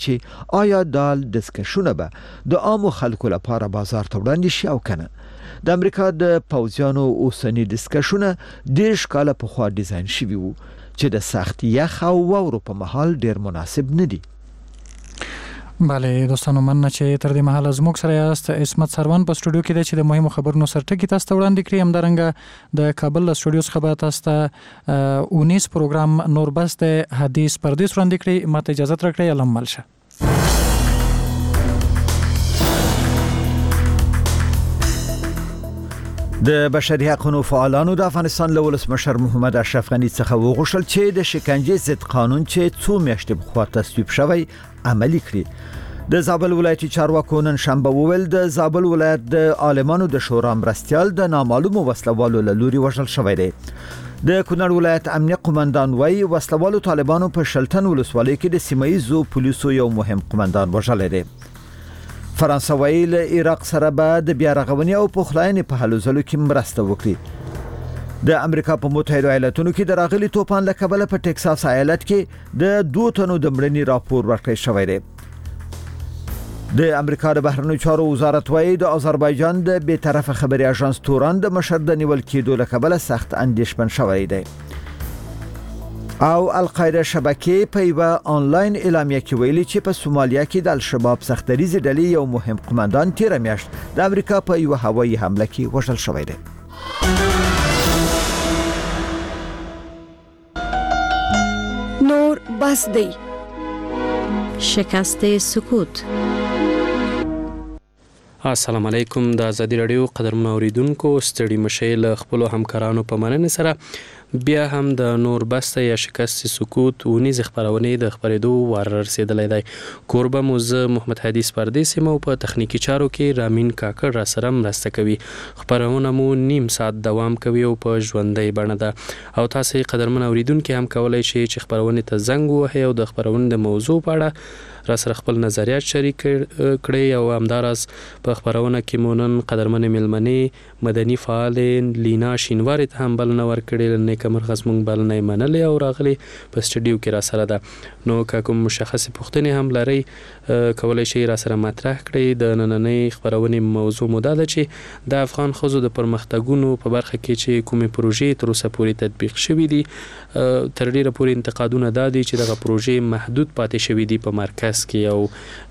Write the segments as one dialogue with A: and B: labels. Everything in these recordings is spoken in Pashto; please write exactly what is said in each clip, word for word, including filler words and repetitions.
A: چې آیا دا ډسکشنونه به د عامو خلکو لپاره بازار ته وړاندې شي او کنه. د امریکا د پوځیانو اوسنی ډسکشنونه ډېر کاله پخوا ډیزاین شوي وو چې د سخت یخ او واورو په مهال ډېر مناسب نه دي.
B: بله دوستانو، مننه چې تر دې مهاله زموږ سره یاست. عصمت سروان په سټوډیو کې دی چې د مهمو خبرونو سرټکي تاسو ته وړاندې کړي. همدارنګه د کابل له سټوډیو څخه به تاسو ته اونیس پروګرام نور بس د حدیث پردیس وړاندې کړي. ماته اجازه راکړئ علم ملشه.
A: د بشري حقوقو فعالانو د افغانستان له ولسمشر محمد اشرف غني څخه وغوښتل چې د شکنجې ضد قانون چې څو میاشتې پخوا تصویب شوی عملي کړي. د زابل ولایتي چارواکو نن شنبه وویل د زابل ولایت د عالمانو د شورا مرستیال د نامعلومو وسلوالو له لوري وژل شوی دی. د کونړ ولایت امنیه قومندان وایي وسلوالو طالبانو په شلتن ولسوالۍ کې د سیمایي پولیسو یو مهم قومندان وژلی دی. فرانسه وایي له عراق سره به د بیا رغونې او پخلاینې په هلو ځلو کې مرسته وکړي. د امریکا په متحده ایالاتونو کې د راغلي توپان له کبله په ټکساس ایالت کې د دوه تنو د مړینې راپور ورکړی شوی دی. د امریکا د بهرنیو چارو وزارت وایي د آذربایجان د بی‌طرفه خبري اژانس توران د مشر د نیول کېدو له کبله سخت اندېښمن شوی دی. او القاعده شبکې په یو آنلاین اعلامیه کې ویلي چې په سومالیا کې د الشباب سختریزي ډلې یو مهم قومندان تیر میاشت د امریکا په یو هوایي حمله کې وژل شوی دی.
C: نور بس دی.
D: شکست سکوت.
E: السلام علیکم. د ازادي رادیو قدرمن اوریدونکو، ستړي مشئ له خپل همکارانو په مننه سره بیا هم د نور بسته یا شکست سکوت ونیز خبرونه د خبرېدو وار رسیدلې دی. کوربه موزه محمد حدیث پردیس مو په تخنیکی چارو کې رامین کاکړ را سره مرسته کوي. خبرونه مو نیم ساعت دوام کوي او په ژوندۍ بڼه ده او تاسو قدرمن اوریدونکو هم کولای شئ چې خبرونه ته زنګ ووهئ او د خبرونه د موضوع په اړه را سره خپل نظریات شریک کړئ. او همدارس په خبرونه کې مونن قدرمن ملمنې مدني فعال لینا شینواری ته هم بلنه ورکړې. نیک مرغز مونږ بلنه منلې او راغلي په سټډیو کې را سره ده. نو که کوم مشخص پوښتنې هم لري کولای شئ را سره مطرح کړئ. د نننۍ خبرونه موضوع موده ده چې د افغان ښځو د پرمختګونو په برخه کې چې کومې پروژې تر اوسه پورې تطبیق شوې دي. تر ډیره پورې انتقادونه دادي چې دغه پروژې محدود پاتې شوې دي په مرکز کې او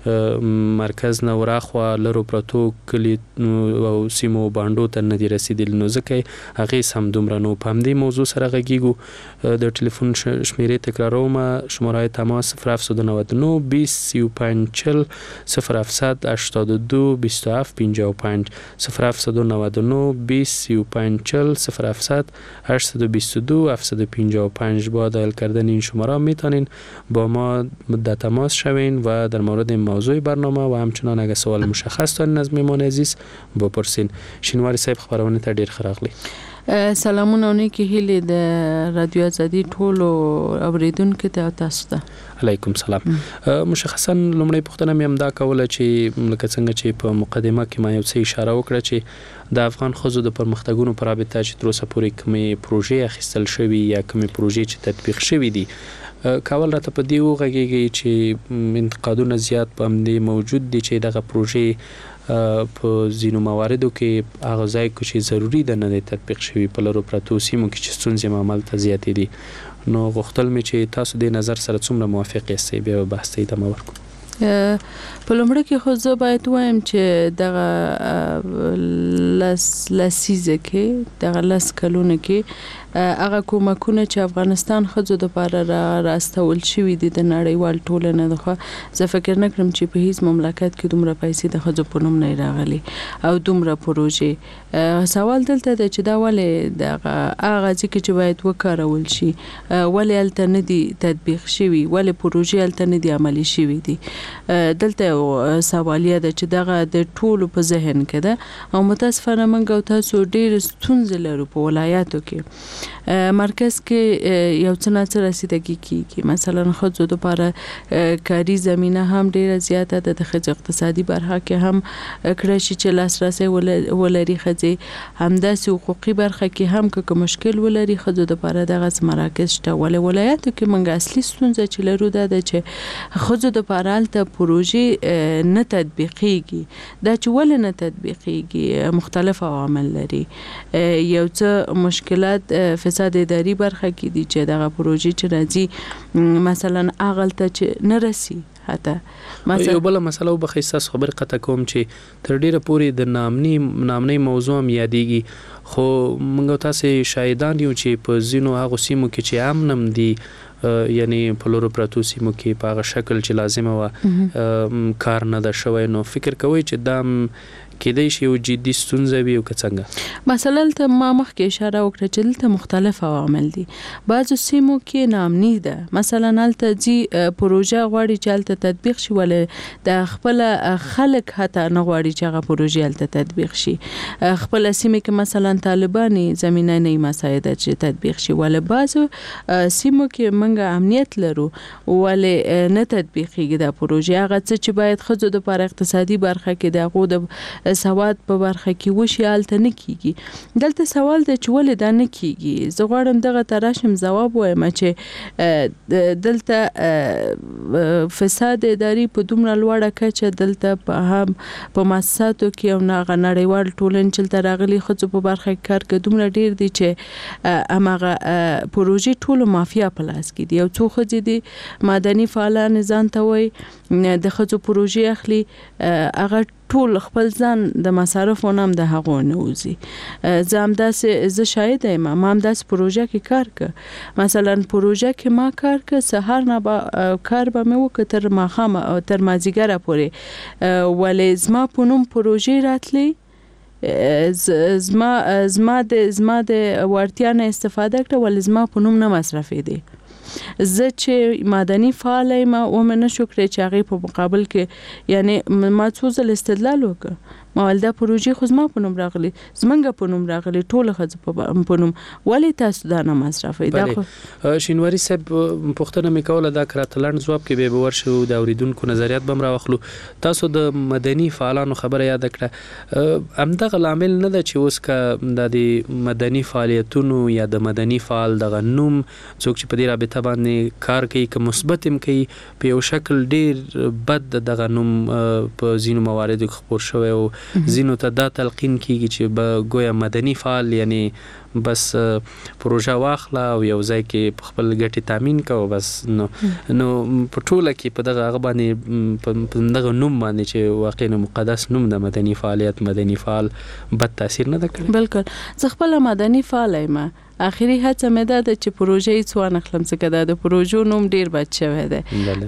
E: مرکز نه وراخوا لرو پرتو کلی او سیمو باندو ته نه دي رسیدل. نو ځکه هغه سم دومره نو په دې موضوع سره غږیږو. د ټلیفون شمیرې تکراروم. شماره تماس صفر هفت نه نه بیست سی و پنج چهل صفر هفت هشتاد و دو بیست و هفت پنجاه و پنج صفر هفت نه نه بیست سی و پنج چهل صفر هفت هشتاد و بیست و دو هفتصد و پنجاه و پنج. با دایل کردن این شماره میتونین با ما در تماس شوین و در مورد موضوع برنامه و همچنان اگه سوال مشخص دارین از میهمان عزیز بپرسین. شینواری صاحب خبرونه ته ډیر خراغلی.
C: سلامونه او نیکی هیلې د رادیو ازادي ټولو اوریدونکو ته تاسو ته.
E: علیکم سلام. مشخصا لومړی پوښتنه مې هم دا کوله چې لکه څنګه چې په مقدمه کې ما یو څه اشاره وکړه چې د افغان ښځو د پرمختګونو پر رابطه چې تر اوسه پورې کومې پروژې اخیستل شوي یا کومې پروژې چې تطبیق شوي دي کول راته په دې وغږیږي چې انتقادونه زیات په همدې موجود دي چې دغه پروژې په ځینو مواردو کې هغه ځای کې چې ضروری ده نه تطبیق شوي په لرو پرتو سیمو کې چې ستونزې معمل ته زیاتې دي. نو غوښتل مې چې تاسو د نظر سره څومره موافق یاستئ بیا بحث ته ادامه ورکړو.
C: په لومړي کې خو زه باید وایم چې دغه لس لسیزه کې دغه لس کلونه کې هغه کومکونه چې افغانستان ښځو د لپاره را راستول شوي دي د نړیوال ټولنې لخوا، زه فکر نه کړم چې په هیڅ مملکت کې دومره پیسې د ښځو په نوم نه راغلي او دومره پروژې. سوال دلته دی چې دا ولې دغه هغه ځکه چې باید وکارول شي ولې هلته نه دي تطبیق شوي، ولې پروژې هلته نه دي عملي شوي دي. دلته یو سوالیه ده چې دغه د ټولو په ذهن کې ده او متاسفانه موږ او تاسو ډېر ستونزې لرو په ولایاتو کې. مرکز کې یو څه نه څه رسیدګي کیږي. مثلا ښځو لپاره کاري زمينه هم ډیره زیاته ده، د ښځو اقتصادي برخه کې هم کړی شي چې لاسرسي ولري ښځې، همداسې حقوقي برخه کې هم که مشکل ولري ښځو لپاره دغه مراکز شته. ولې ولایتو کې موږ اصلي ستونزه چې لرو دا ده چې ښځو لپاره هلته پروژې نه تطبیقیږي. دا چې ولې نه تطبیقیږي مختلف عوامل لري. یو څه مشکلات فساد اداري برخه کې دي چې دغه پروژې چې راځي مثلا اغلته چې نه رسي. حتی
E: مثلا یو بل مسله وبخیسه خبر قطع کوم چې تر ډیره پورې د نامني نامني موضوع هم یادېږي، خو موږ تاسو شاهدان یو چې په ځینو هغه سیمو کې چې امنم دي یعنی په لورو پراتو سیمو کې په هغه شکل چې لازمه و کار نه ده شوی، نو فکر کوي چې دا کېدای شي یو جدي ستونزه وي او که څنګه؟
C: مثلا ته ما مخکې اشاره وکړه چې دلته مختلف عوامل دي. بعضو سیمو کې نامني ده، مثلا هلته ځي پروژه غواړي چې هلته تطبیق شي، ولې د خپل خلک حتی نه غواړي چې هغه پروژې هلته تطبیق شي. خپل سیمه کې مثلا طالباني زمینه نه مساعده چې تطبیق شي، ولې بعضو سیمو کې موږ امنیت لرو ولې نه تطبیقیږي دا پروژه. هغه څه چې باید ښځو لپاره اقتصادي برخه کې د هغو د سواد په برخه کې وشي هلته نه کیږي. دلته سوال دی چې ولې دا نه کیږي. زه غواړم دغه تراشم جواب وایم چې دلته فساد اداري په دومره لوړه کچه دلته په هم په مؤسساتو کې او نړیوال ټولنې چې راغلي ښځو په برخه کې کار کوي دومره ډیر دي چې هماغه پروژې ټولو مافیا په لاس کې دي. یو څو ښځې دي مدني فعالان ځان ته وایي د ښځو پروژې اخلي، هغه ټول خپل ځان د مصارفو نام د هغو نه وځي. زه همداسې زه شاهد یم، ما همداسې پروژه کې کار که مثلا پروژه کې ما کار که سهار نه به کار به مې وکړه تر ماښامه او تر مازدیګره پورې، ولې زما په نوم پروژې راتلې زما زما د زما د وړتیا نه استفاده کړه، ولې زما په نوم نه مصرفېدې. زه چې مدني فعال یم او مې نشو کړی چې هغې په مقابل کې یعنی ما څو ځل استدلال وکړ، ما ویل دا پروژې خو زما په نوم راغلي، زمونږ په نوم راغلي، ټوله ښځو په نوم، ولې تاسو دا نه مصرفوئ؟ دا خو
E: شینواري صاحب پوښتنه مې کوله دا که راته لنډ ځواب کې به به ورشو د اورېدونکو نظریات به هم راواخلو. تاسو د مدني فعالانو خبره یاده کړه، همدغه لامل نه ده چې اوس که د دې مدني فعالیتونو یا د مدني فعال دغه نوم څوک چې په دې رابطه باندې کار کوي که مثبت هم کوي په یو شکل ډیر بد دغه نوم په ځینو مواردو کې خپور شوی او ځینو ته دا تلقین کیږي چې به گویا مدني فعال یعنی بس پروژه واخله او یو ځای کې خپل ګټې تامین کوو بس. نو نو په ټوله کې په دغه هغه باندې په دغه نوم باندې چې واقعا مقدس نوم د مدني فعالیت مدني فعال بد تاثیر نه ده کړی.
C: بالکل زه خپل مدني فعال یم، اخیری هڅه مې ده چې پروژې هیڅ وانه خلم څخه ده د پروژو نوم ډیر بد شوی دی.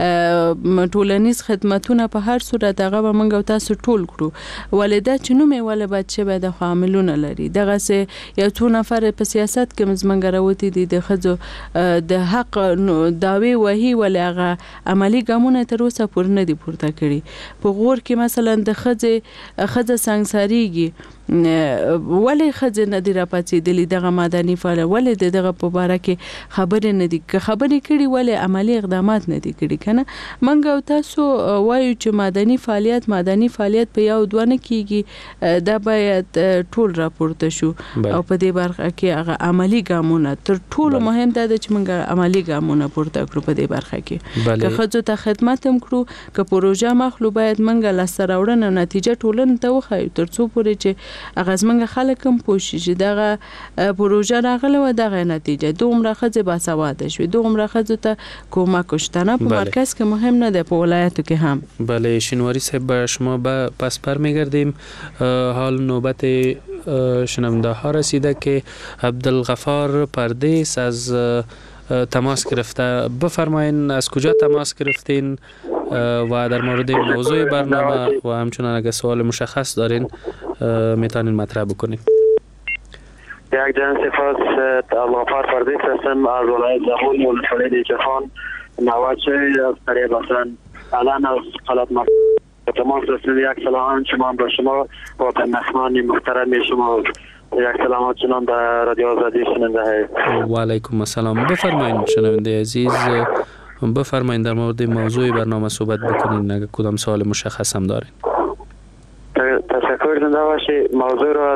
C: ټولنیز خدماتونه په هر صورت هغه به موږ تاسو ټول کړو، ولې دا چې نوم یې ولې بد شوی د عاملونه لري. دغه سه یو څو نفر په سیاست کې مزمنګ راوتی دي د ښځو د حق داوی وهي ولې هغه عملی ګامونه تر اوسه پورې نه دي پورته کړي. په غور کې مثلا د ښځې ښځه سنګساریږي، ولې ښځې نه دي راپاڅېدلي، دغه مدني فعال ولې دغه په باره کې خبرې نه دي که خبرې کړي، ولې عملی اقدامات نه دي کړي. کنه موږ او تاسو وایو چې مدني فعالیت مدني فعالیت په یو دوه نه کیږي، دا باید ټول راپورته شو او په دې برخه کې هغه عملی ګامونه تر ټولو مهم ده چې موږ عملی ګامونه پورته کړو په دې برخه کې. که ښځو ته خدمت هم کړو که پروژه مخلو باید موږ لاسته راوړنه نتیجه ټولنې ته وښایو تر څو پورې چې هغه زمونږ خلک هم پوه شي چې دغه پروژه راغله و دغه نتیجه دومره ښځې باسواده شوې، دومره ښځو ته کمک شدنه په مرکز که مهم نه ده، په ولایتو که هم.
E: بله شینواری صاحب شما به پس پر میگردیم. حال نوبت شنونده ها رسیده که عبدالغفار پردیس از تماس گرفته. بفرمایین از کجا تماس گرفتین و در مورد موضوع برنامه و همچنان اگه سوال مشخص دارین میتونین مطرح بکنین.
D: یک جان سپاس. عبدالغفار پردیس هستم از ولایت زابل ولسوالی دیجفان نواچه از قریب هستن. الان از قلعت مقام تماس رسید. یک سلام شما به شما و به مهمان محترم شما یک سلام همچنان در رادیو آزادی شنونده هست.
E: و علیکم السلام. بفرمایید شنونده عزیز، بفرمایید در مورد موضوع برنامه صحبت بکنید، اگر کدام سوال مشخص هم دارین.
D: تشکر زنده باشی. موضوع را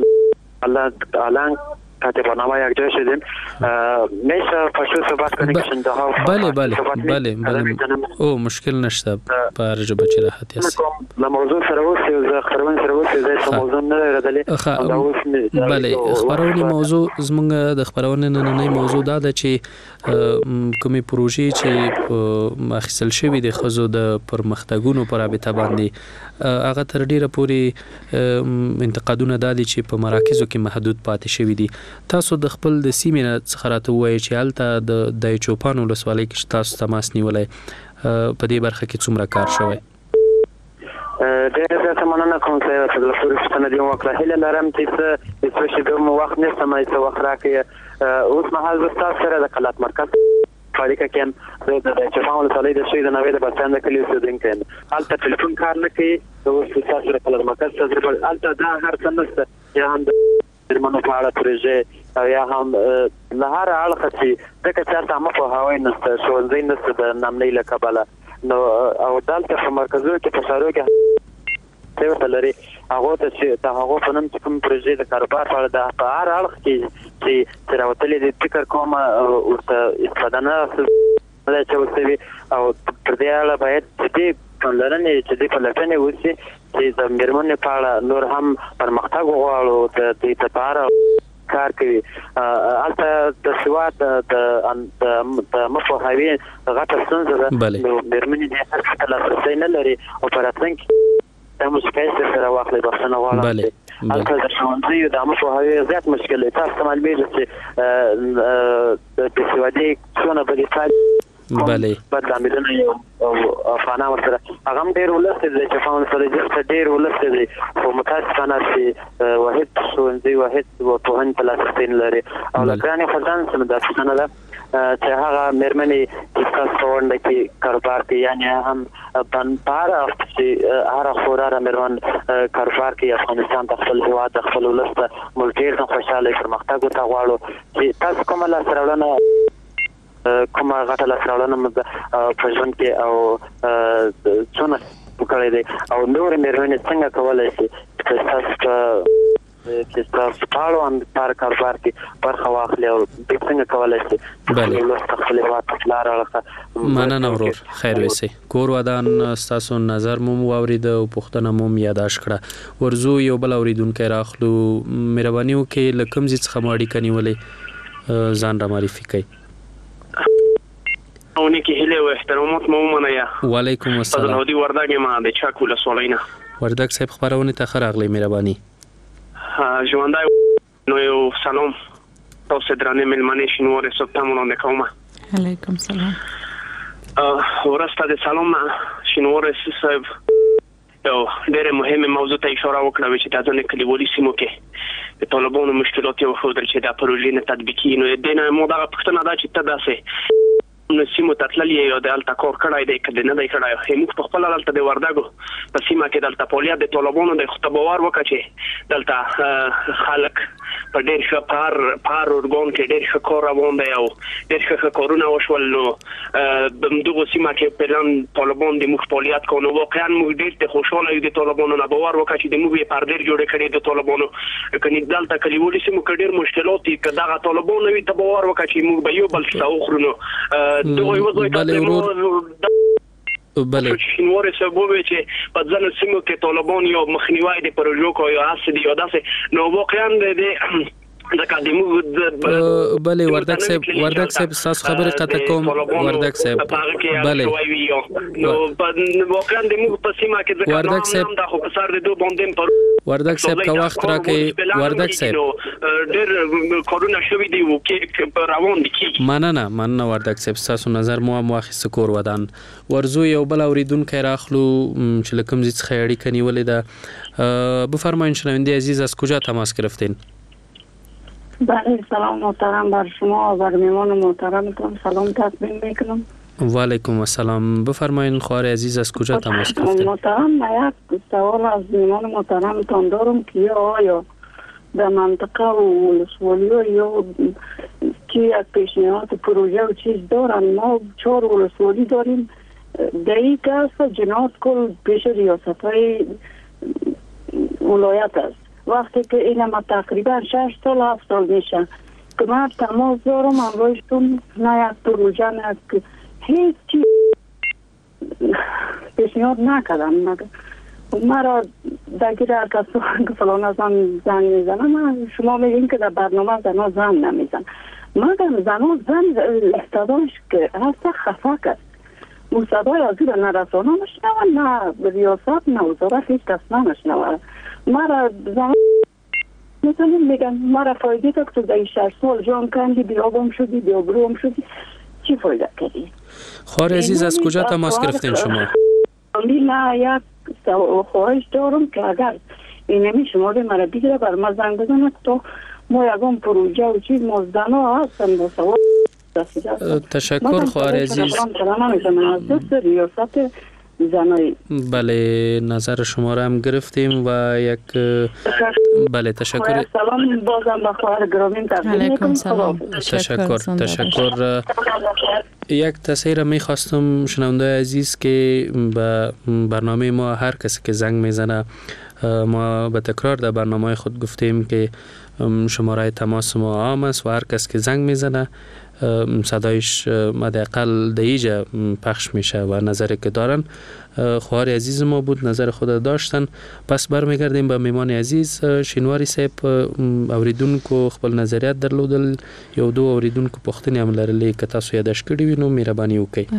D: الان کاتبانامه یک جای شدیم، میشه پشت صحبت کنیم که شنده ها
E: بله بله بله بله او مشکل نشته پر جبه چی راحتی است.
D: موضوع سره اوسې زه خبرونه سره اوسې زه موضوع نه لري
E: بله خبرونه موضوع زمونږ د خبرونه نننۍ موضوع دا ده چې کومې پروژې چې اخیستل شوې د خزو د پرمختګونو پر رابطه باندې هغه تر ډیره پورې انتقادونه دادي چې په مراکزو کې محدود پاتې شوی دي. تاسو د خپل د سیمې څخه راته وایي چې هلته د دای چوپان ولسوالۍ کې تاسو تماس نیولای په دې برخه کې څومره کار شوی؟
D: ډېر زیاته مننه کوم چې په دغه پروژه دې وکړه. هیله لرم چې څه چې کوم وخت نشته مې څه وخت راکړي. اوس مهال زه تاسو سره د کلات مرکز فاریکه کې د چوپان ولسوالۍ د شوی د نوې د بچان د کلیو اوسېدونکی یم. هلته ټلیفون کار نه کوي. اوس تاسو سره کلات مرکز ته هلته دا هر څه نشته، یا هم د درمنو په اړه پروژې او یا هم له هر اړخه چې ځکه چې هلته عامه پوهاوی نشته، ښوونځی نشته د نامنۍ له کبله، نو او دلته په مرکزونو کې په ښارونو کې څه ورته لري هغو ته چې د هغو په نوم چې کوم پروژې د کاروبار په اړه د په هر اړخ کې چې چې راوتلې دي فکر کوم ورته استفاده نه اخیستلی اچول شوي او پر دې اړه باید چې دې پاملرنې چې دې پلټنې وشي چې د مېرمنې په اړه نور هم پرمختګ وغواړو د دې لپاره کار کوي. هلته د سواد د مپوهاوي غټه ستونزه ده، نو مېرمنې دې هر څه ته لاسرسی نه لري او په راتلونکي دا مشکل سره واخلي. بخښنه غواړم هلته د ښوونځیو د عامه پوهاوي زیات مشکل دی. تاسو ته معلومیږي چې د بېسوادۍ څونه بدې پایلې
E: بله
D: بد لاملونه یو افغانان ورسره هغه هم ډېر ولس دی چې چوپان ولسوالۍ ته ډېر ولس دی، خو متاسفانه چې واحد ښوونځی واحد پوهنې ته لاسرسی نه لري. او له ګرانې خزان څخه دا پوښتنه ده چې هغه مېرمنې چې ستاسو په ونډه کې کاروبار کوي، یعنې هم په هر اړخ چې هره خوراره مېرمن کاروبار کوي افغانستان ته، خپل هېواد ته، خپل ولس ته، موږ ډېر نه خوشحاله پرمختګ ورته غواړو چې تاسو کومه لاسته راوړنه کومه غټه لاسته راوړنه په ژوند کې او څونه وکړی دی او نورې مېرمنې څنګه کولی شي چې ستاسو په چې ستاسو په اړوند په هر کاروبار کې برخه واخلي او دوی څنګه کولی شي
E: بله
D: ولس ته خپل هېواد ته لاره اړخه.
E: مننه ورور، خیر ویسئ. کور ودان ستاسو نظر مو واورېده او پوښتنه مو یاداشت کړه. ورځو یو بل اورېدونکی راخلو. مهرباني وکړئ له کوم ځای څخه مو اړیکه نیولې ځان را معرفي کړئ.
F: اونې کې هیله او احترامات مو ومنئ.
E: وعلیکم السلام.
F: فضل هدي وردګ یم د چاک ولسوالۍ نه.
E: وردګ صاحب خبرونه ته ښه راغلی. مهرباني
F: ژوندی نو یو سلام تاسو درنې مېلمنې شینوارې صاحب ته وړاندې کوم.
C: علیکم سلام.
F: ورسته د سلام نه شینوارې صاحب یو ډېره مهمه موضوع ته اشاره وکړه چې د ځینې کلیوالي سیمو کې د طالبانو مشکلات یو ښودل چې دا پروژې نه تطبیقي نو د نه مو دا پوښتنه ده چې ته داسې نو سیمو تطلل یو د التا کور کړای دی کله نه دی کړای. همغه په خپل التا د وردګو په سیمه کې دلته پولیس د طالبانو د خطبوار وکړي دلته خلک په ډېر ښه پار پار ورګون کې ډېر ښه کار روان دی او ډېر ښه کارونه وشول. نو د دغه سیمه کې پلان طالبان د مخ فعالیت کوي. واقعا موږ ډېر خوشاله یو د طالبانو نه باور وکړي چې د موږ په ډېر جوړ کړي د طالبانو کني دلته کلیوالي سیمو کې ډېر مشکلات دي. کله طالبانو وی ته باور وکړي چې موږ به یو بل څه وخورو. دوی وځي
E: بله بله
F: شینوارې صاحب وویل چې په ځینو سیمو کې طالبان یو مخنیوی د پروژو کوي یا اسدي یا داسې نو واقعا د
E: بله وردګ صاحب وردګ صاحب تاسو خبره قطع کوم. وردګ صاحب بله
F: نو واقعا د موږ په سیمه کې ځکه
E: وردګ صاحب
F: دا خو په سر د دوه باندې پر
E: وردګ صاحب کا وخت راکې وردګ صاحب
F: ډېر کارونه شوي دي او کې روان دي.
E: مننه مننه وردګ صاحب تاسو نظر مو هم واخیست. کور ودان ورزو یو بل اوریدونکی راخلو چې لکم زیت خیاړی کنی ولیده. بفرمایید شنونده عزیز از کجا تماس گرفتین؟
G: بله سلام محترم بر شما و بر میمان محترمتون سلام تقدیم میکنم.
E: و علیکم السلام. بفرمایید خواهر عزیز از کجا تماس گرفتین؟
G: محترم من یک سوال از میمان محترمتون دارم که آیا در منطقه و ولسوالی یا که یک پیشنهاد پروژه و چیز دارن. ما چهار ولسوالی داریم، دایی که است جناس کل پیش ریاست های ولایت است. وقتی که این ما تقریبا شش سال هفت سال میشه که من تماس دارم امروزتون نه یک پروژه نه که هیچ چیز پیشنهاد نکردم. مرا دگیر هر کس که فلان زن زن میزنه، من شما میگین که در برنامه زنها زن نمیزن. مگر زنها زن صداش که هست خفک است. اون صدای از این نرسانه نشنوه، نه ریاست نه وزارت هیچ کس نشنوه. مرا زن میتونیم میگن مرا فایده تا که تو در شش سال جان کندی بیابم شدی بیابروم شدی چی فایده کردی؟
E: خواهر عزیز از کجا تماس گرفتین شما؟
G: نه یک خواهش دارم که اگر اینمی شما به مرا بگیره بر ما زنگ بزنه تو ما یکم پروژه و چیز مزدنا هستن با سوال
E: تشکر خواهر عزیز.
G: ریاست زنایی.
E: بله نظر شما را هم گرفتیم و یک بله تشکر.
G: سلام بازم به خواهر گرامی تقدیم
C: سلام.
E: تشکر تشکر. یک تصحیح می خواستم شنونده عزیز که به برنامه ما هر کسی که زنگ میزنه، ما به تکرار در برنامه خود گفتیم که شماره تماس ما عام است و هر کس که زنگ میزنه صدایش حداقل دیجا پخش میشه و نظری که دارن. خواهر عزیز ما بود، نظر خود داشتن. پس برمیگردیم به میمان عزیز. شینواری صاحب اوریدونکو خپل نظریات درلودل، یو دو اوریدونکو پوښتنې هم لرلې که تاسو یاداش کړي وي نو مهرباني وکړئ.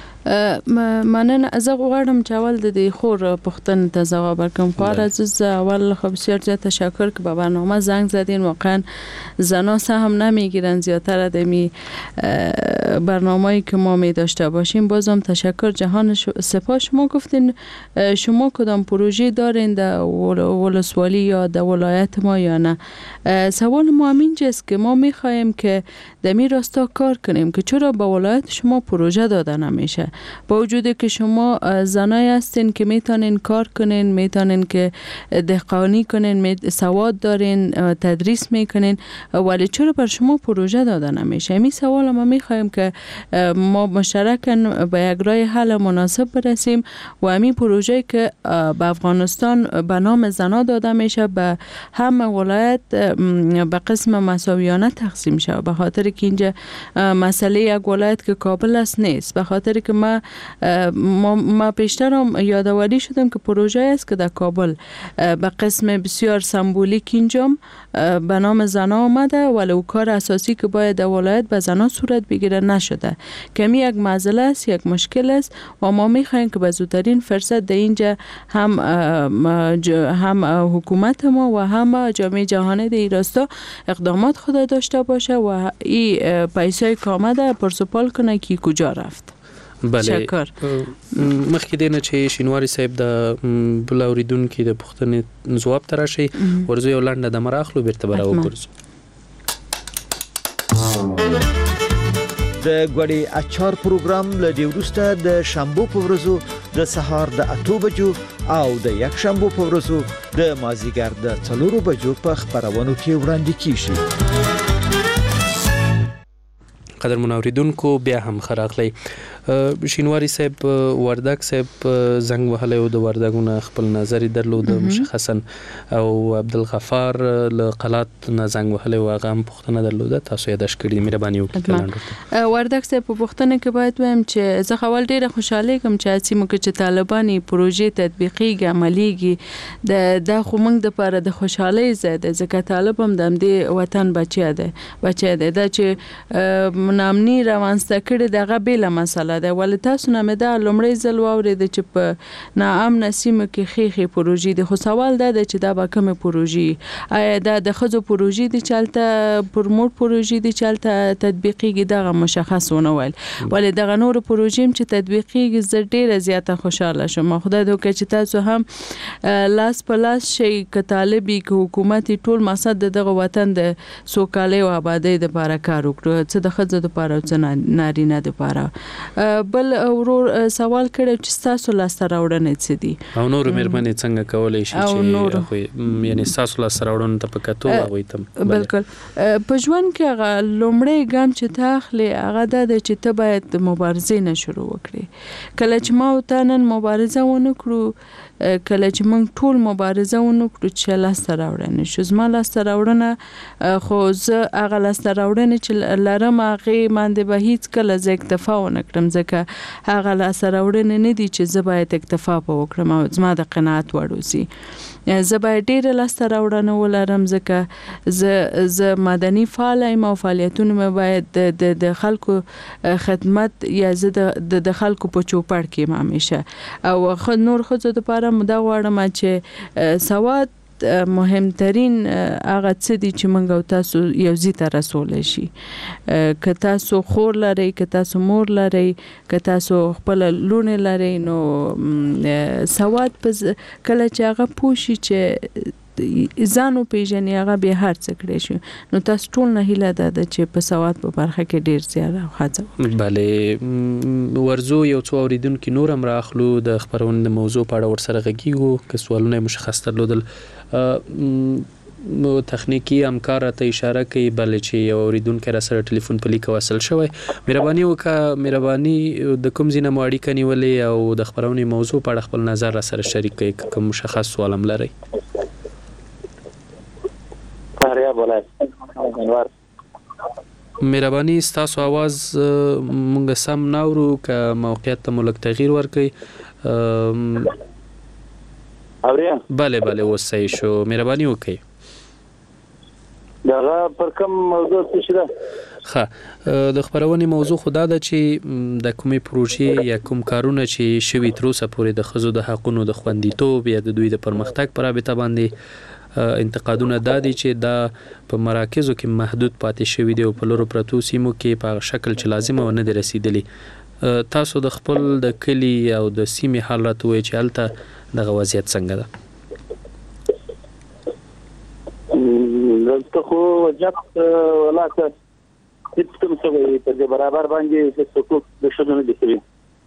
C: مننه. زه غواړم چې اول د دې خور پوښتنې ته ځواب ورکړم. خواهر عزیز اول خب بسیار زیاد تشکر که به برنامه زنگ زدین. واقعا زنا سهم نمیگیرن زیادتر دمی برنامه‌ای که ما می داشته باشیم. بازم تشکر جهان سپاس. شما گفتین شما کدام پروژه دارین در ولسوالی یا در ولایت ما یا نه؟ سوال ما اینجاست که ما میخوایم که دمی راستا کار کنیم که چرا به ولایت شما پروژه داده نمیشه، با وجودی که شما زنای هستین که میتونین کار کنین، میتونین که دهقانی کنین، سواد دارین، تدریس میکنین، ولی چرا بر شما پروژه داده نمیشه؟ می سوال ما میخوایم که ما مشترکاً به یک راه حل مناسب برسیم و همین پروژه که به افغانستان به نام زنا داده میشه به هم ولایت به قسم مساویانه تقسیم شود، به خاطر که اینجا مسئله یک ولایت که کابل است نیست. به خاطر که ما ما, ما پیشترم یادآوری شدم که پروژه است که در کابل به قسم بسیار سمبولیک اینجام به نام زنا آمده، ولی کار اساسی که باید در ولایت به زنا صورت بگیره نشده. کمی یک معضله است، یک مشکل است و ما میخوایم که به زودترین فرصت در اینجا هم هم حکومت ما و هم جامعه جهانی در راستا اقدامات خود داشته باشه و این پیسای که آمده پرسپال کنه که کجا رفت.
E: بله مخکې دینه چې شینواری صاحب د بل اوریدونکو د پوښتنې ځواب تراشي ورزو یو لنډه د مراخلو بیرته برا وګرځو.
A: د غوړی اچار پروګرام لدی ورسته د شنبه په ورځو د سهار د اته بجو او د یک شنبه په ورځو د مازیګر د څلورو بجو په خبرونو کې وړاندې کیږي.
E: قدر منوریدونکو بیا هم خراغلی شینواری صاحب وردک صاحب زنگ وهلی او د وردګونه خپل نظر درلود مشخصا او عبدالغفار له قلات نه زنگ وهلی او هغه هم پوښتنه درلوده، تاسو یاداش کړئ مهرباني وکړئ.
C: وردک صاحب په پوښتنه کې باید وایم چې زه خپل ډیره خوشاله کوم چې سیمه کې چې طالبانی پروژې تطبیقي عملیږي د د خو موږ د لپاره د خوشحالي زیاده ځکه طالب هم د دې وطن بچی دی بچی دی دا چې نامني روانسته کړي دغه بیل مسله ده، ولې تاسو نه مې دا لومړی ځل واورید چې په ناامن سیمه کې خېخې پروژې دي. خو سوال دا ده چې دا به کومه پروژې، آیا دا د خزو پروژې دي چلته پرموټ پروژې دي چلته تطبیقي دغه مشخصونه ول، ولې دغه نور پروژې چې تطبیقي زه ډیره زیاته خوشاله شم. خدای دې وکړي چې تاسو هم لاس په لاس شي که طالبي که حکومت ټول مقصد دغه وطن د سوکالۍ او آبادۍ لپاره کار وکړي، څه د خزو لپاره او څه نارینه لپاره. بل ورور سوال کړو چې تاسو لاسته راوړنې څه دي
E: او نور مېرمنې څنګه کولای شي چې خو یعنی تاسو لاسته راوړنې ته پکاتو هغه تم
C: بالکل په ژوند کې هغه لومړی ګام چې تاخلي هغه د چې ته باید مبارزې نه شروع وکړي کله چې ما او تا نن مبارزه ونه کړو کله چې موږ ټول مبارزه ونه کړو چې لاسته راوړنې شو زما لاسته راوړنه خو زه هغه لاسته راوړنې چې لرم هغې باندې به هیڅ کله زه اکتفا ونه کړم ځکه هغه لاسته راوړنې نه دي چې زه باید اکتفا په وکړم او زما د قناعت وړ اوسي زه باید ډېره لاسته راوړنه ولرم ځکه زه زه مدني فعاله یم او فعالیتونه مې باید د خلکو خدمت یا زه د خلکو په چوپړ کې یم همیشه او نور ښځو دپاره دا غواړم چې سواد مهمترین هغه څه دي چې موږ او تاسو یو ځای ته رسولی شي که تاسو خور لرئ که تاسو مور لرئ که تاسو خپله لوڼې لرئ نو سواد کله چې هغه پوه شي چې ځان وپېژني هغه بیا هر څه کړی شي نو تاسو ټول نه هیله دا ده چې په سواد په برخه کې ډېر زیاته هڅه وکړئ.
E: بلې ورځو یو څو اورېدونکي نور هم راخلو د خپرونې د موضوع په اړه ورسره غږیږو که سوالونه یې مشخص درلودل تخنیکی همکار ته اشاره کوي بلې چې یو اورېدونکی راسره ټلیفون په لیک وصل شوی مهرباني وکړه مهرباني د کوم ځای نه مو اړیکه نیولې او د خپرونې موضوع په اړه خپل نظر راسره شریک کړئ که مشخص سوال هم لرئ. مهرباني ستاسو आवाज مونږ سم ناورو که موقعیت ته ملک تغییر ورکړي.
H: اوریا
E: bale bale اوس صحیح شو مهرباني وکړئ.
H: دا پر کوم موضوع څه ده؟
E: ښه د خپرونې موضوع خو دا ده چې د کومې پروژې یا کوم کارونه چې شوي تر اوسه پورې د ښځو د حقونو د خوندیتوب یا د دوی د پرمختګ په رابطه باندې انتقادونه دا دي چې دا په مراکزو کې محدود پاتې شوي دي او په لرو پرتو سیمو کې په شکل چې لازمه ونه دي رسیدلی. تاسو د خپل د کلی او د سیمې حال راته وایئ چې هلته دغه وضعیت څنګه ده؟
H: دلته خو وضعیت ولاکه هېڅ کوم څه وایي په دې برابر باندې هېڅ حقوق د ښځو نه دي شوي.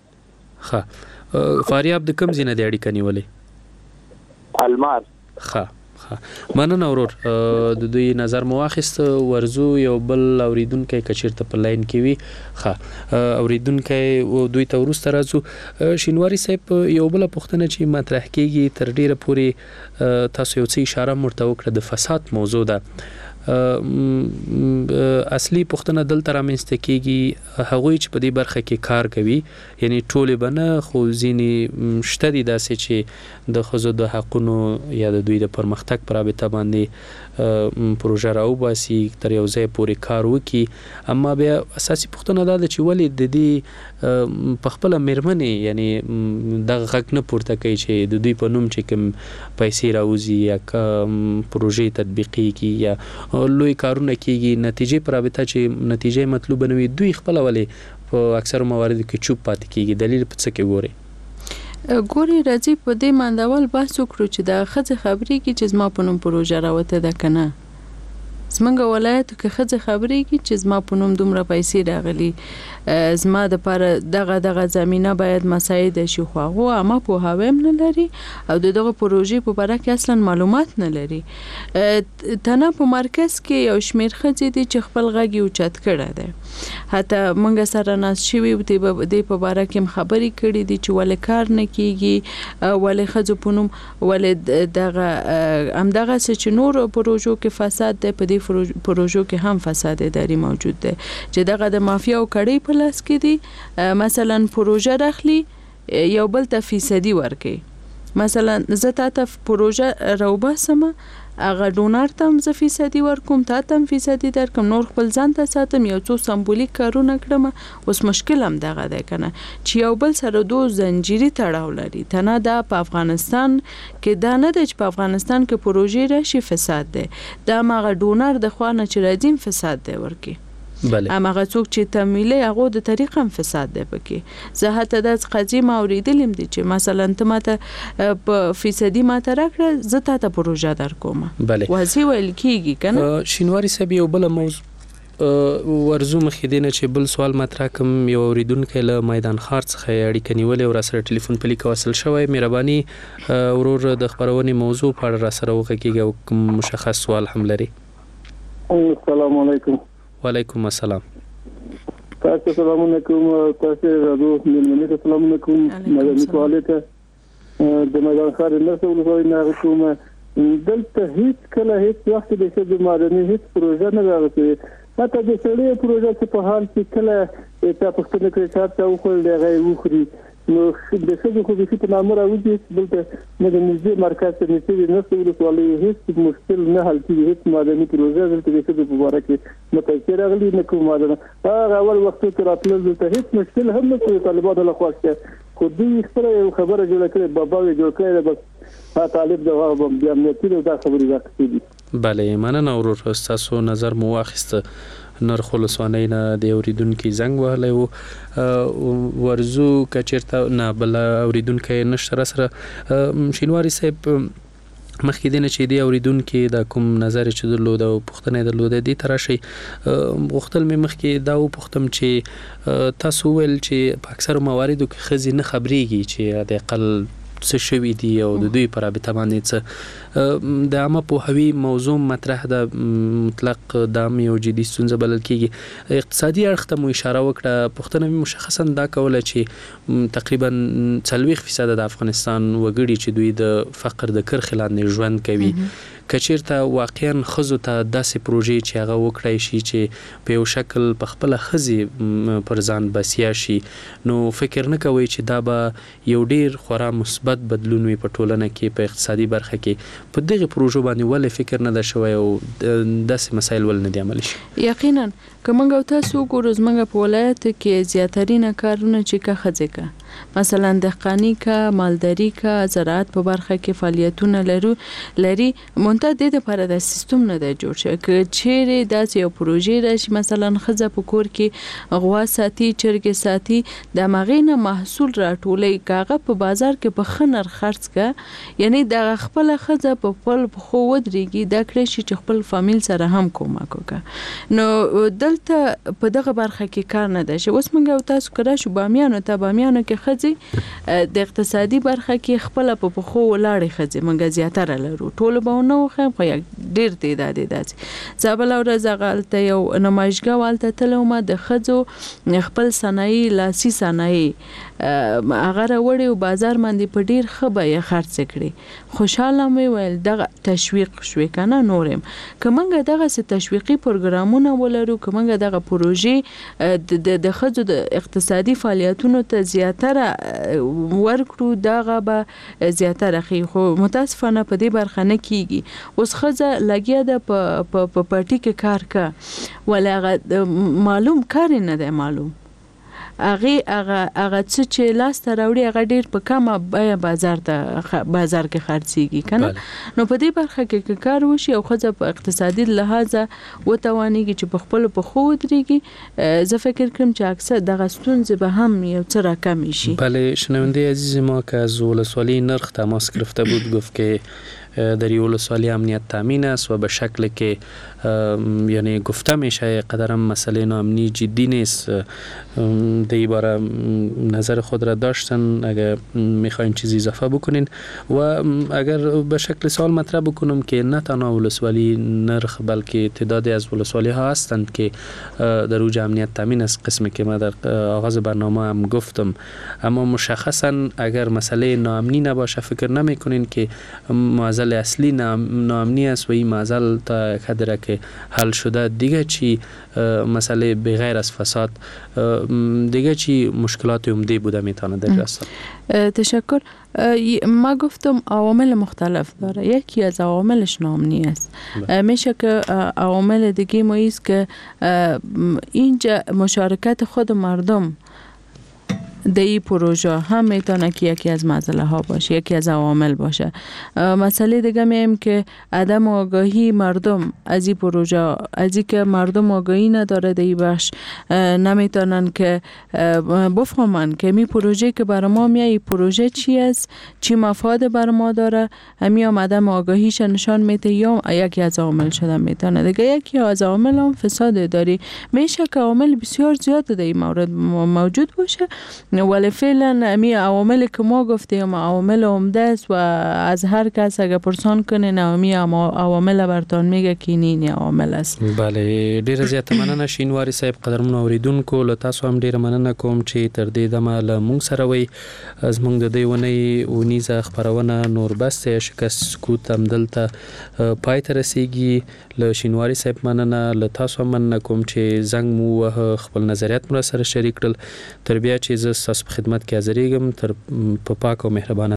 E: ښه فاریاب د کوم ځای نه دې اړیکه نیولې؟
H: المار.
E: ښه مننه ورور د دوی نظر مو واخیست. ورزو یو بل اوریدونکی که چیرته په لاین کې وي ښه اوریدونکی دوی ته وروسته راځو. شینواري صاحب یو بله پوښتنه چې مطرح کیږي تر ډیره پورې تاسو یو څه اشاره مرته وکړه د فساد موضوع ده. اصلي پوښتنه دلته رامنځته کیږي هغوی چې په دې برخه کې کار کوي یعنی ټولې به نه خو ځینې شته دي داسې چې د ښځو د حقونو یا د دوی د پرمختګ په رابطه باندې پروژه راوباسي تر یو ځای پورې کار وکړي اما بیا اساسي پوښتنه دا ده چې ولې د دې په خپله مېرمنې یعنی دغه غږ نه پورته کوي چې د دوی په نوم چې کوم پیسې راوځي یا پروژې تطبیقېږي یا لوی کارونه کیږي نتیجې پر رابطه چې نتیجې مطلوبه نه وي دوی خپل ولې په اکثر مواردو کې چوپ پاتې کیږي دلیل په څه کې ګوري؟
C: ګوري راځي په دې مندول بحث وکړو چې د ښځې خبرې کې چې زما په نوم پروژه راوته ده که نه زمونږ ولایتو کې ښځې خبرې کې چې زما په نوم دومره پیسې راغلي زما دپاره دغه دغه زمینه باید مساعده شي خو هغو عامه پوهاوی هم نه لري او د دغه پروژې په باره کې اصلا معلومات نه لري. تنه په مرکز کې یو شمېر ښځې دي چې خپل غږ یې اوچت کړی دی حتی موږ سره ناست شوي دې په باره کې هم خبرې کړي دي چې ولې کار نه کیږي ولې ښځو په نوم ولې دغه همدغسې چې نورو پروژو کې فساد دی په دې پروژو کې هم فساد اداري موجود دی چې دغه د مافیا او کړۍ په لاس کې دي مثلا پروژه راخلي یو بل ته فیصدي ورکړي مثلا زه تا ته پروژه راوباسم هغه ډونر ته هم زه فیصدي ورکوم تا ته هم فیصدي درکم نور خپل ځان ته ساتم یو څو سمبولیک کارونه کړم اوس مشکل هم دغه دی که نه چې یو بل سره دو زنجیري تړاو لري تنه دا په افغانستان کې دا نه دی چې په افغانستان کې پروژې راشي فساد دی دا هماغه ډونر د خوا نه چې راځي فساد دی ورکړي هماغه څوک چې تمویلي هغو د طریق هم فساد دی پکې زه حتی داسې قضیې ما اورېدلې دي چې مثلا ته ماته په فیصدي ماته راکړه زه تا ته پروژه در کوم واضح ویل کېږي که نه؟
E: شینواري صاحب یو بله موضوع ورزو مخې دینه چې بل سوال مطرح کوم یو اوریدونکو له میدان خار څخه اړیکه نیولې او را سره ټلیفون په لیک وصل شوی مهرباني ورور د خبرونې موضوع په اړه را سره وغږیږي او کوم مشخص سوال هم لري.
H: السلام علیکم.
E: وعلیکم السلام.
H: تاسو سلام علیکم. تاسو راځو مېلمنې ته سلام علیکم. مدني فعالیت د میدان خار نرسه ولسوالۍ نه کومه دلته هیڅ کله هیڅ وخت د څه د مدني هیڅ پروژه نه راغلی. حتی د سړې پروژه چې په حال کې کله تا پښتنه کې چارته وخل دی غي وخري نو د څه خو د څه نامه راوځي دلته نه د نږدې مرکز ته نږدې نه څه ولسوالۍ هیڅ مشکل نه حل کیږي. هیڅ مدني پروژه دلته د څه په اړه کې متأثر راغلی نه کوم مدني هغه اول وخت کې راتلل دلته هیڅ مشکل هم نه کوي طالبانو له خوا خو دې خپل خبره جوړه کړې بابا جوړ کړی بس طالب جواب بیا امنیتي دا خبرې راکړي.
E: بله مننه ورور تاسو نظر مو واخیسته. نرخ ولسوالۍ نه د اوریدونکو زنګ وهلی و ورزو کچیرته نه بل اوریدونکو نشته سره شینواری صاحب مخکې دینه چې دی اوریدونکو د کوم نظر چې درلود او پوښتنه درلود دي ترشي غوښتل مې مخکې دا و پوښتم چې تاسو ول چې په اکثر مواردو کې خزي نه خبريږي چې د اقل څه شوي دي او د دوی پر رابطه باندې څه د عامه پوهاوی موضوع مطرح د مطلق د یو جدي ستونزه بلل کېږي. اقتصادي اړخ ته مو اشاره وکړه. پوښتنه مې مشخصا دا کوله چې تقریبا څلوېښت فیصد د افغانستان وګړي چې دوی د فقر د کرښې لاندې ژوند کوي کچیرته واقعا خزو ته داسې پروژې چې هغه وکړای شي چې په یو شکل په خپل خزي پر ځان بسیا شي نو فکر نه کوي چې دا به یو ډیر خورا مثبت بدلون وي په ټولنه کې په اقتصادي برخه کې په دغه پروژو باندې ول فکر نه ده شوی او داسې مسایل ول نه دي عملي شي.
C: یقینا کومه تاسو ګورو زمونږ په ولایت کې زیاترینه کارونه چې کا خځه کا مثلا دهقانی کا مالداری کا زراعت په برخه کې فعالیتونه لرو لري مونته د لپاره د سیستم نه دی جوړ شوی چې چیرې داسې یو پروژې راشي مثلا خزه په کور کې غوا ساتي چرګ ساتي د مغینه محصول راټولې کاغه په بازار کې په خنر خرڅ کا یعنی د خپل خزه په خپل خو ودرېږي د کړی شي چې خپل فامیل سره هم کومک وکړي نو دلته په دغه برخه کې کار نه دی. اوس موږ تاسو کړه شو بامیانو ته بامیانو کې خزي د اقتصادي برخه کې خپل په پخو ولاړې خزي موږ زیاتره لرو ټول به نو خو خو ډیر تعداد دي. زابل او رزغالته یو نمایشګاه والته تلومه د خزو خپل صنایع لاسي صنایع هغه راوړي او بازار باندې په ډیر خبره خرڅ کړي. خوشاله مې ویل دغه تشویق شوي کنه نورم کومه دغه س تشویقي پروګرامونه ولرو کومه دغه پروژې د خزو د اقتصادي فعالیتونو ته زیاتره ورکړو دغه به زیاتره خي خو متاسفانه په دې برخه نه کیږي. اوس خزه لګیا ده په په پارټي کې کار کا ولا معلوم کار نه ده معلوم هغه هغه هغه چې لاس ته راوړي هغه ډیر په کمه بیه بازار ته بازار کې خرڅيږي کنه نو په دې برخه کې کار وشي او خزه په اقتصادي لحاظ وتوانيږي چې په خپل په خو دريږي. زه فکر کوم چې اکثر دغه ستونزې به هم یو څه راکم شي.
E: بله شنونده عزیز ما که از ولسوالی نرخ تماس گرفته بود گفت که در ولسوالی امنیت تامین است و به شکل که یعنی گفته میشه قدرم مسئله ناامنی جدی نیست. در این باره نظر خود را داشتن اگر میخواین چیزی اضافه بکنین و اگر به شکل سوال مطرح بکنم که نه تنها ولسوالی نرخ بلکه تعدادی از ولسوالی ها هستند که در اوج امنیت تامین است قسمی که ما در آغاز برنامه هم گفتم اما مشخصا اگر مسئله ناامنی نباشه فکر نمی کنین که معضل اصلی ناامنی است و این معضل تا قدر که حل شده دیگه چی مسئله بغیر از فساد دیگه چی مشکلات عمده بوده میتونه در جلسه.
C: تشکر. ما گفتم عوامل مختلف داره. یکی از عواملش ناامنی است. میشه که عوامل دیگه ما است که اینجا مشارکت خود مردم در این پروژه هم میتونه که یکی از معضله ها باشه، یکی از عوامل باشه. مسئله دیگه میم که عدم آگاهی مردم از این پروژه، از این که مردم آگاهی نداره در این بخش، نمیتونن که بفهمن که می پروژه که برای ما میاد این پروژه چی است، چی مفاد برای ما داره. همین هم عدم آگاهیش نشان میده یا یکی از عوامل شده میتونه. دیگه یکی از عوامل هم فساد داری. میشه که عوامل بسیار زیاد در این مورد موجود باشه، ولی فعلا همین عوامل که ما گفتیم عوامل عمده است و از هر کس اگه پرسان کنه نامی عوامل برتون میگه که این عوامل است.
E: بله، ډیره زیاته مننه شینواری صاحب. قدرمن اوریدونکو له تاسو هم ډیره مننه کوم چې تر دې دمه له مونږ سره وئ. زمونږ د دې ونې اونیزه خپرونه نوربسته شکست سکوت هم دلته پای ته رسیږي. له شینواری صاحب مننه، له تاسو هم مننه کوم چې زنګ مو وه، خپل نظریات مو سره شریک کړل. تر بیا چې زه ستاسو په خدمت کې حاضرېږم، تر په پاک او مهربانه